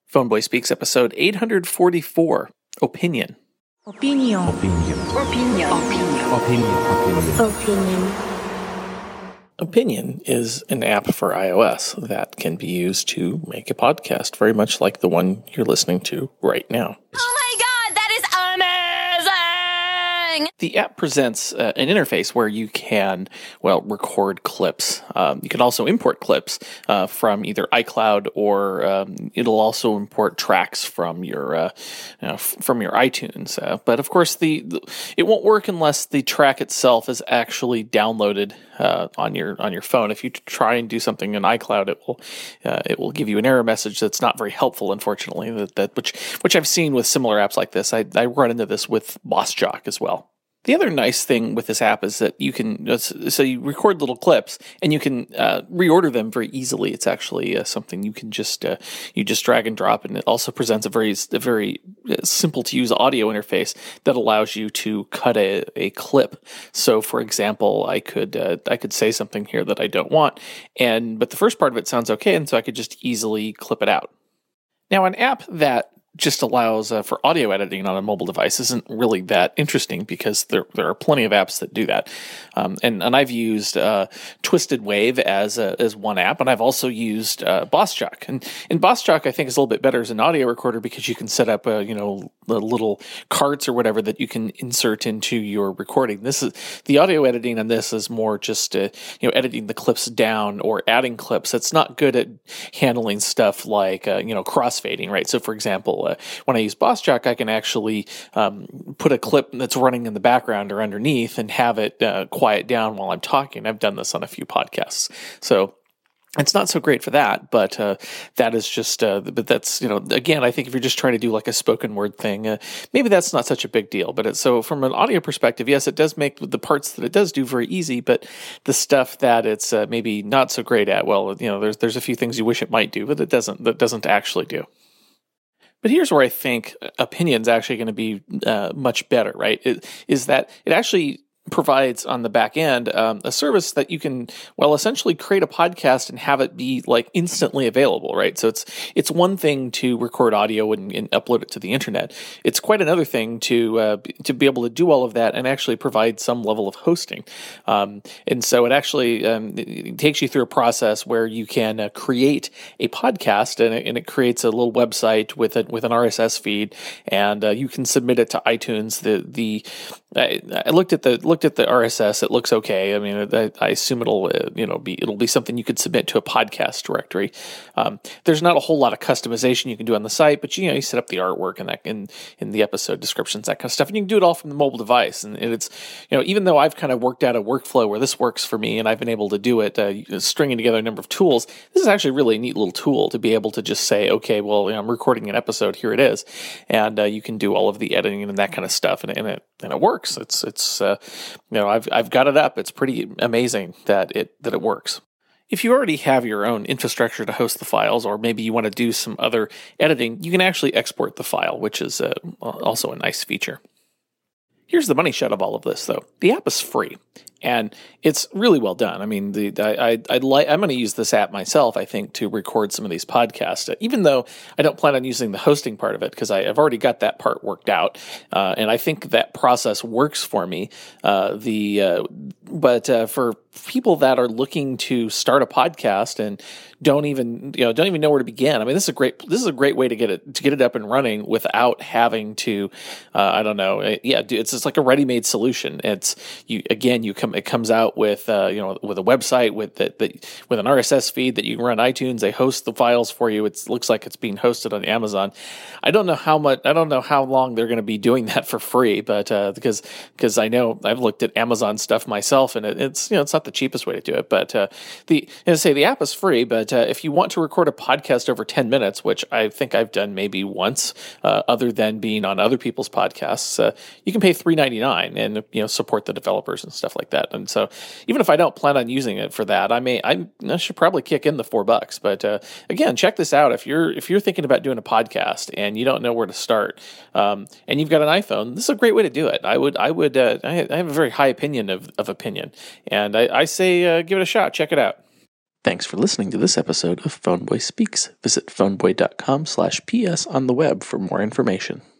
Phoneboy Speaks, episode 844, Opinion. Opinion. Opinion. Opinion. Opinion. Opinion. Opinion is an app for iOS that can be used to make a podcast, very much like the one you're listening to right now. Oh my god, that is amazing! The app presents an interface where you can, record clips. You can also import clips from either iCloud or it'll also import tracks from your iTunes. But of course, it won't work unless the track itself is actually downloaded on your phone. If you try and do something in iCloud, it will give you an error message that's not very helpful, unfortunately. Which I've seen with similar apps like this. I run into this with BossJock as well. The other nice thing with this app is that you can, so you record little clips and you can reorder them very easily. It's actually something you can just drag and drop, and it also presents a very simple to use audio interface that allows you to cut a clip. So, for example, I could say something here that I don't want, but the first part of it sounds okay, and so I could just easily clip it out. Now, an app that just allows for audio editing on a mobile device isn't really that interesting because there are plenty of apps that do that. And I've used Twisted Wave as one app, and I've also used BossJock. And BossJock, I think, is a little bit better as an audio recorder because you can set up the little carts or whatever that you can insert into your recording. The audio editing on this is more just editing the clips down or adding clips. It's not good at handling stuff like crossfading, right? So, for example, when I use BossJock, I can actually put a clip that's running in the background or underneath and have it quiet down while I'm talking. I've done this on a few podcasts. So it's not so great for that, but that is just, but that's, again, I think if you're just trying to do like a spoken word thing, maybe that's not such a big deal. But so from an audio perspective, yes, it does make the parts that it does do very easy, but the stuff that it's maybe not so great at, there's a few things you wish it might do, but that doesn't actually do. But here's where I think Opinion's actually going to be much better, right? Is that it actually provides on the back end a service that you can, essentially create a podcast and have it be like instantly available, right? So it's one thing to record audio and upload it to the internet. It's quite another thing to be able to do all of that and actually provide some level of hosting. And so it actually it takes you through a process where you can create a podcast and it creates a little website with an RSS feed, and you can submit it to iTunes. I looked at the RSS. It looks okay. I mean, I assume it'll be something you could submit to a podcast directory. There's not a whole lot of customization you can do on the site, but you set up the artwork and that in the episode descriptions, that kind of stuff, and you can do it all from the mobile device. And it's even though I've kind of worked out a workflow where this works for me, and I've been able to do it, stringing together a number of tools. This is actually really a neat little tool to be able to just say, okay, I'm recording an episode. Here it is, and you can do all of the editing and that kind of stuff, and it works. I've got it up. It's pretty amazing that it works. If you already have your own infrastructure to host the files, or maybe you want to do some other editing, you can actually export the file, which is also a nice feature. Here's the money shot of all of this, though. The app is free, and it's really well done. I mean, I'm going to use this app myself, I think, to record some of these podcasts, even though I don't plan on using the hosting part of it because I've already got that part worked out, and I think that process works for me. But for people that are looking to start a podcast and don't even know where to begin, I mean, this is a great way to get it up and running without having to, it's just like a ready-made solution. It comes out with with a website with an RSS feed that you can run iTunes. They host the files for you. It looks like it's being hosted on Amazon. I don't know how long they're going to be doing that for free, but because I know I've looked at Amazon stuff myself, and it's not the cheapest way to do it. But the app is free, but if you want to record a podcast over 10 minutes, which I think I've done maybe once, other than being on other people's podcasts, you can pay $3.99 and support the developers and stuff like that. And so even if I don't plan on using it for that, I should probably kick in the $4. But again, check this out. If you're thinking about doing a podcast and you don't know where to start, and you've got an iPhone, this is a great way to do it. I have a very high opinion of Opinion, and I say give it a shot. Check it out. Thanks for listening to this episode of Phoneboy Speaks. Visit phoneboy.com/ps on the web for more information.